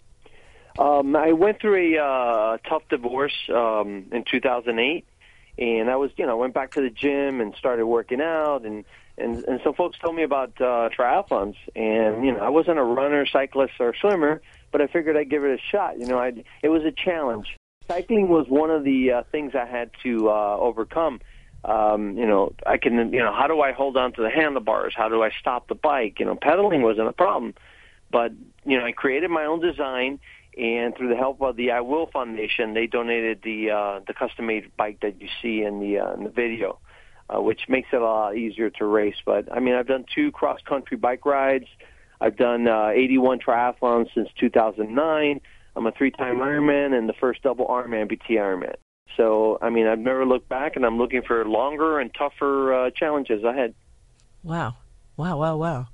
Um, I went through a uh, tough divorce um, in two thousand eight, and I was, you know, went back to the gym and started working out, and And, and some folks told me about uh, triathlons, and you know I wasn't a runner, cyclist, or swimmer, but I figured I'd give it a shot. You know, I'd, it was a challenge. Cycling was one of the uh, things I had to uh, overcome. Um, you know, I can, you know, how do I hold on to the handlebars? How do I stop the bike? You know, pedaling wasn't a problem, but you know, I created my own design, and through the help of the I Will Foundation, they donated the uh, the custom-made bike that you see in the uh, in the video. Uh, which makes it a lot easier to race. But, I mean, I've done two cross-country bike rides. I've done uh, eighty-one triathlons since two thousand nine. I'm a three-time Ironman and the first double arm amputee Ironman. So, I mean, I've never looked back, and I'm looking for longer and tougher uh, challenges ahead. Wow. Wow, wow, wow.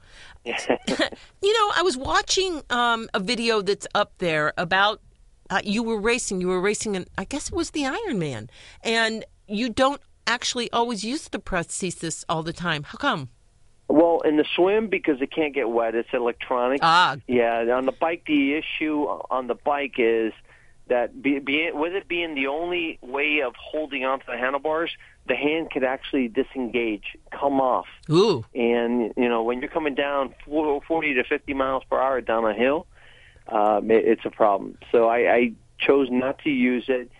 You know, I was watching um, a video that's up there about uh, you were racing. You were racing, in, I guess it was the Ironman, and you don't actually always use the prosthesis all the time. How come? Well, in the swim, because it can't get wet, it's electronic. Ah. Yeah, on the bike, the issue on the bike is that be, be, with it being the only way of holding onto the handlebars, the hand could actually disengage, come off. Ooh. And, you know, when you're coming down forty to fifty miles per hour down a hill, um, it, it's a problem. So I, I chose not to use it.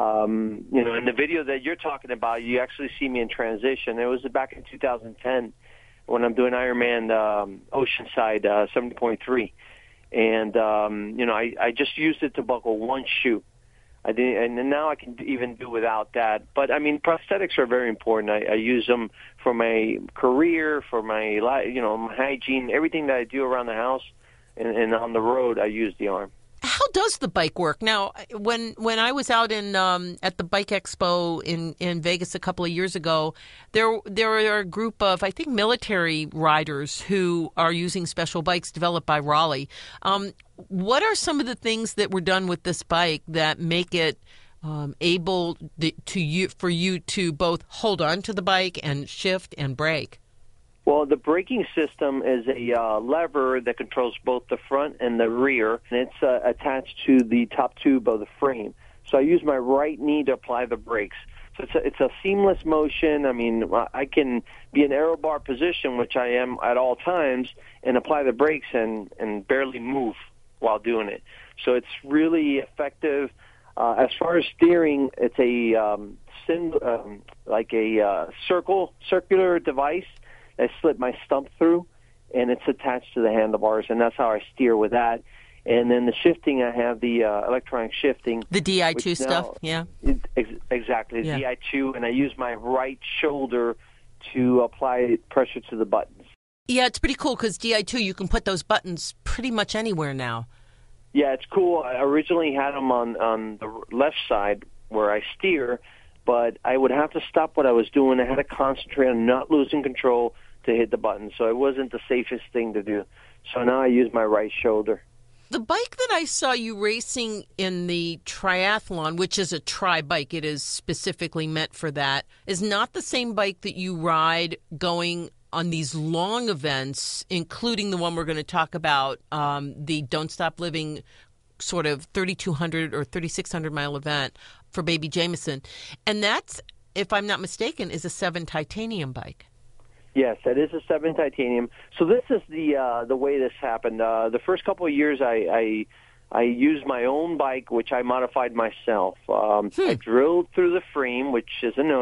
Um, you know, in the video that you're talking about, you actually see me in transition. It was back in two thousand ten when I'm doing Ironman um, Oceanside uh, seventy point three. And, um, you know, I, I just used it to buckle one shoe. I didn't, and now I can even do without that. But, I mean, prosthetics are very important. I, I use them for my career, for my, you know, my hygiene, everything that I do around the house and, and on the road, I use the arm. How does the bike work? Now, when when I was out in um, at the Bike Expo in, in Vegas a couple of years ago, there there are a group of, I think, military riders who are using special bikes developed by Raleigh. Um, what are some of the things that were done with this bike that make it um, able to you for you to both hold on to the bike and shift and brake? Well, the braking system is a uh, lever that controls both the front and the rear, and it's uh, attached to the top tube of the frame. So I use my right knee to apply the brakes. So it's a, it's a seamless motion. I mean, I can be in aero bar position, which I am at all times, and apply the brakes and, and barely move while doing it. So it's really effective. Uh, as far as steering, it's a um, sim, um, like a uh, circle, circular device. I slip my stump through, and it's attached to the handlebars, and that's how I steer with that. And then the shifting, I have the uh, electronic shifting. The D I two now, stuff, yeah. It, ex- exactly, the yeah. D I two, and I use my right shoulder to apply pressure to the buttons. Yeah, it's pretty cool because D I two, you can put those buttons pretty much anywhere now. Yeah, it's cool. I originally had them on, on the left side where I steer, but I would have to stop what I was doing. I had to concentrate on not losing control to hit the button, so it wasn't the safest thing to do. So now I use my right shoulder. The bike that I saw you racing in the triathlon, which is a tri bike, it is specifically meant for that, is not the same bike that you ride going on these long events, including the one we're going to talk about, um, the Don't Stop Living sort of thirty-two hundred or thirty-six hundred mile event for Baby Jameson. And that's, if I'm not mistaken, is a seven titanium bike. Yes, that is a seven titanium. So this is the uh, the way this happened. Uh, the first couple of years, I, I I used my own bike, which I modified myself. Um, hmm. I drilled through the frame, which is a no-no,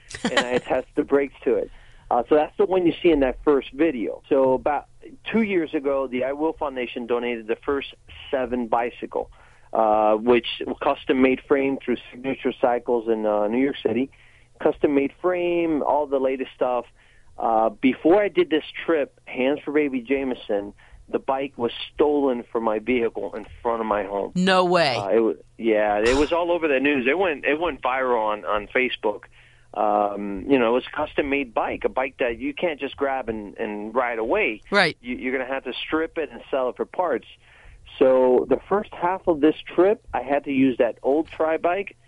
and I attached the brakes to it. Uh, so that's the one you see in that first video. So about two years ago, the I Will Foundation donated the first seven bicycle, uh, which custom-made frame through Signature Cycles in uh, New York City. Custom-made frame, all the latest stuff. Uh, before I did this trip, Hands for Baby Jameson, the bike was stolen from my vehicle in front of my home. No way. Uh, it was, yeah, it was all over the news. It went it went viral on, on Facebook. Um, you know, it was a custom-made bike, a bike that you can't just grab and, and ride away. Right. You, you're going to have to strip it and sell it for parts. So the first half of this trip, I had to use that old tri-bike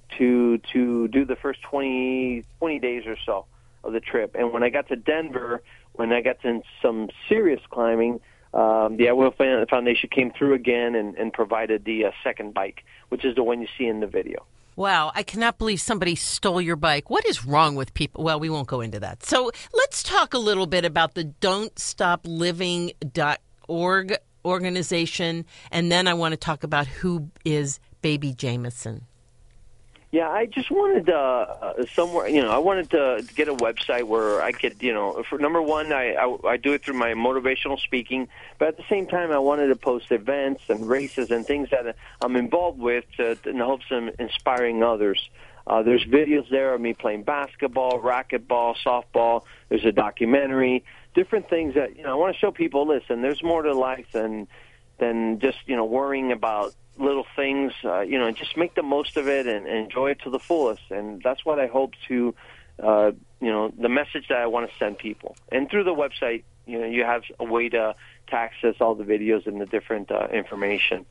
to to do the first twenty, twenty days or so of the trip. And when I got to Denver, when I got to some serious climbing, um, the I Will Foundation came through again and, and provided the uh, second bike, which is the one you see in the video. Wow, I cannot believe somebody stole your bike. What is wrong with people? Well, we won't go into that. So let's talk a little bit about the don't stop living dot org organization, and then I want to talk about who is Baby Jameson. Yeah, I just wanted uh, somewhere, you know, I wanted to get a website where I could, you know, for number one, I, I, I do it through my motivational speaking, but at the same time, I wanted to post events and races and things that I'm involved with to, in the hopes of inspiring others. Uh, there's videos there of me playing basketball, racquetball, softball. There's a documentary, different things that, you know, I want to show people, listen, there's more to life than than just, you know, worrying about little things, uh, you know, just make the most of it and, and enjoy it to the fullest. And that's what I hope to, uh, you know, the message that I want to send people. And through the website, you know, you have a way to, to access all the videos and the different uh, information.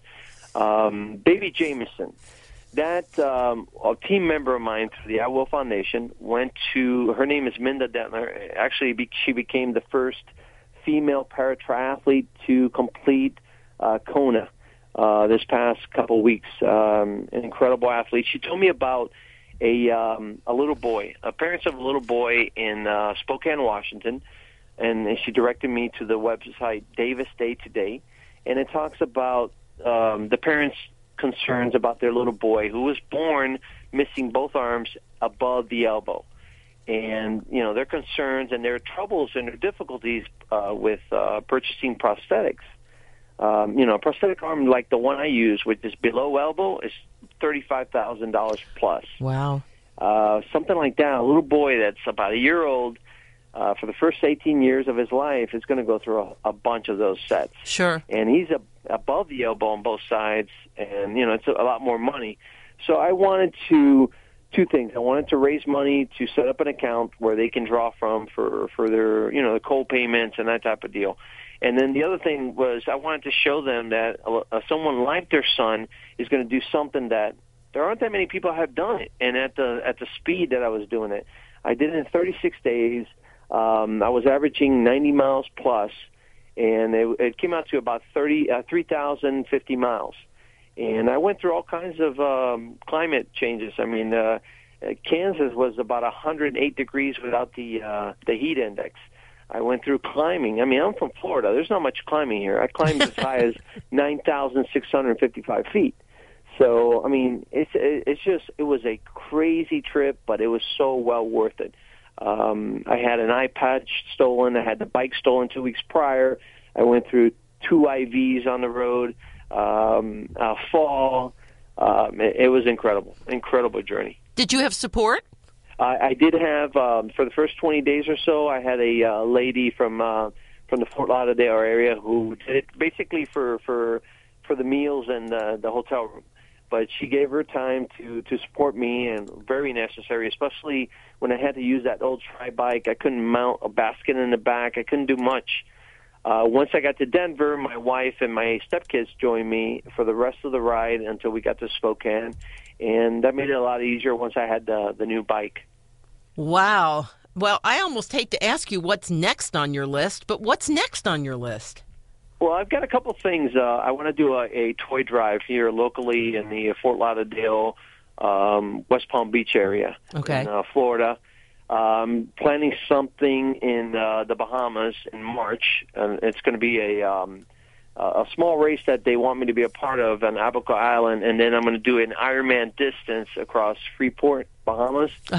Um, Baby Jameson, that um, a team member of mine through the I Will Foundation went to, her name is Minda Detler. Actually, be, she became the first female para-triathlete to complete uh, Kona. Uh, this past couple weeks, um, an incredible athlete. She told me about a um, a little boy, a parents of a little boy in uh, Spokane, Washington, and she directed me to the website Davis Day Today, and it talks about um, the parents' concerns about their little boy who was born missing both arms above the elbow, and you know their concerns and their troubles and their difficulties uh, with uh, purchasing prosthetics. Um, you know, a prosthetic arm like the one I use, which is below elbow, is thirty-five thousand dollars plus. Wow. Uh, something like that. A little boy that's about a year old, uh, for the first eighteen years of his life, is going to go through a, a bunch of those sets. Sure. And he's a, above the elbow on both sides, and, you know, it's a, a lot more money. So I wanted to, two things. I wanted to raise money to set up an account where they can draw from for, for their, you know, the co-payments and that type of deal. And then the other thing was I wanted to show them that uh, someone like their son is going to do something that there aren't that many people have done it, and at the at the speed that I was doing it. I did it in thirty-six days. Um, I was averaging ninety miles plus, and it, it came out to about thirty, uh, three thousand fifty miles. And I went through all kinds of um, climate changes. I mean, uh, Kansas was about one hundred eight degrees without the uh, the heat index. I went through climbing. I mean, I'm from Florida. There's not much climbing here. I climbed as high as nine thousand six hundred fifty-five feet. So, I mean, it's it's just, it was a crazy trip, but it was so well worth it. Um, I had an eye patch stolen. I had the bike stolen two weeks prior. I went through two I Vs on the road, um, a fall. Um, it, it was incredible, incredible journey. Did you have support? I, I did have, um, for the first twenty days or so, I had a uh, lady from uh, from the Fort Lauderdale area who did it basically for, for, for the meals and the, the hotel room. But she gave her time to, to support me, and very necessary, especially when I had to use that old tri-bike. I couldn't mount a basket in the back. I couldn't do much. Uh, once I got to Denver, my wife and my stepkids joined me for the rest of the ride until we got to Spokane. And that made it a lot easier once I had the, the new bike. Wow. Well, I almost hate to ask you what's next on your list, but what's next on your list? Well, I've got a couple things. Uh, I want to do a, a toy drive here locally in the Fort Lauderdale, um, West Palm Beach area okay. in uh, Florida. Um, planning something in uh, the Bahamas in March. And it's going to be a... Um, a small race that they want me to be a part of on Abaco Island, and then I'm going to do an Ironman distance across Freeport, Bahamas. Uh-huh.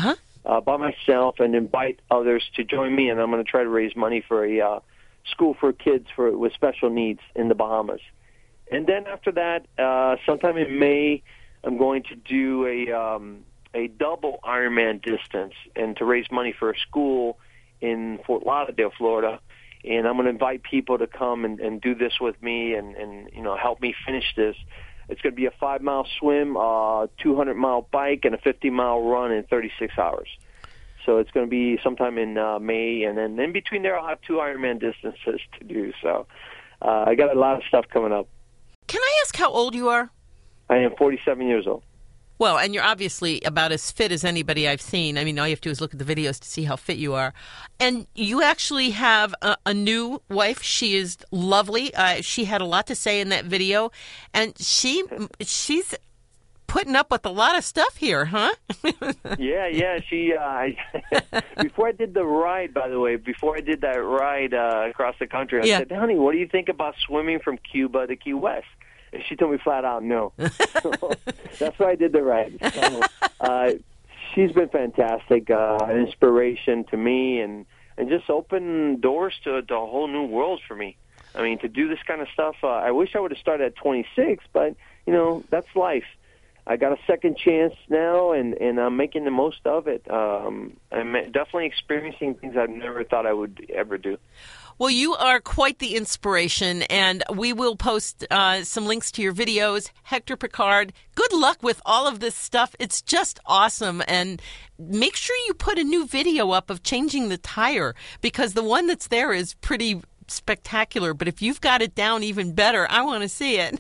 uh, by myself and invite others to join me, and I'm going to try to raise money for a uh, school for kids for with special needs in the Bahamas. And then after that, uh, sometime in May, I'm going to do a um, a double Ironman distance and to raise money for a school in Fort Lauderdale, Florida. And I'm going to invite people to come and, and do this with me and, and, you know, help me finish this. It's going to be a five-mile swim, a two hundred mile bike, and a fifty-mile run in thirty-six hours. So it's going to be sometime in uh, May, and then in between there I'll have two Ironman distances to do. So uh, I got a lot of stuff coming up. Can I ask how old you are? I am forty-seven years old. Well, and you're obviously about as fit as anybody I've seen. I mean, all you have to do is look at the videos to see how fit you are. And you actually have a, a new wife. She is lovely. Uh, she had a lot to say in that video. And she she's putting up with a lot of stuff here, huh? yeah, yeah. She uh, before I did the ride, by the way, before I did that ride uh, across the country, I yeah. said, honey, what do you think about swimming from Cuba to Key West? And she told me flat out no. So that's why I did the ride. So, uh, she's been fantastic, uh, an inspiration to me, and, and just opened doors to, to a whole new world for me. I mean, to do this kind of stuff, uh, I wish I would have started at twenty-six, but, you know, that's life. I got a second chance now, and, and I'm making the most of it. Um, I'm definitely experiencing things I never thought I would ever do. Well, you are quite the inspiration, and we will post uh, some links to your videos. Hector Picard, good luck with all of this stuff. It's just awesome, and make sure you put a new video up of changing the tire, because the one that's there is pretty spectacular, but if you've got it down even better, I want to see it.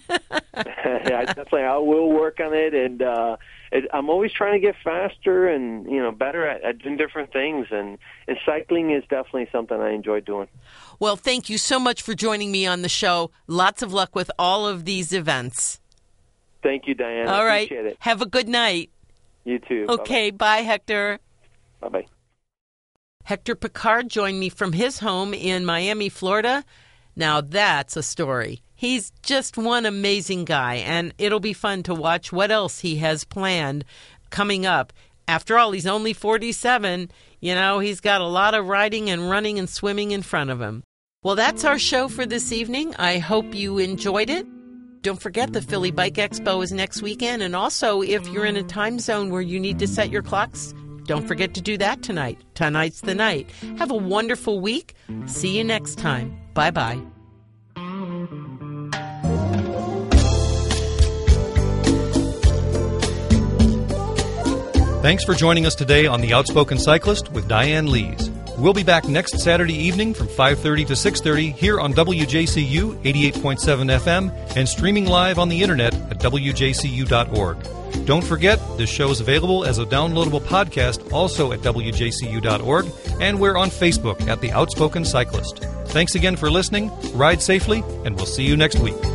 Yeah, definitely. I will work on it, and uh, it, I'm always trying to get faster and, you know, better at, at doing different things, and, and cycling is definitely something I enjoy doing. Well, thank you so much for joining me on the show. Lots of luck with all of these events. Thank you, Diane. All I right. appreciate it. Have a good night. You too. Okay. Bye-bye. Bye, Hector. Bye-bye. Hector Picard joined me from his home in Miami, Florida. Now that's a story. He's just one amazing guy, and it'll be fun to watch what else he has planned coming up. After all, he's only forty-seven. You know, he's got a lot of riding and running and swimming in front of him. Well, that's our show for this evening. I hope you enjoyed it. Don't forget the Philly Bike Expo is next weekend, and also if you're in a time zone where you need to set your clocks, don't forget to do that tonight. Tonight's the night. Have a wonderful week. See you next time. Bye-bye. Thanks for joining us today on The Outspoken Cyclist with Diane Lees. We'll be back next Saturday evening from five thirty to six thirty here on W J C U eighty-eight point seven F M and streaming live on the internet at W J C U dot org. Don't forget, this show is available as a downloadable podcast also at W J C U dot org, and we're on Facebook at The Outspoken Cyclist. Thanks again for listening, ride safely, and we'll see you next week.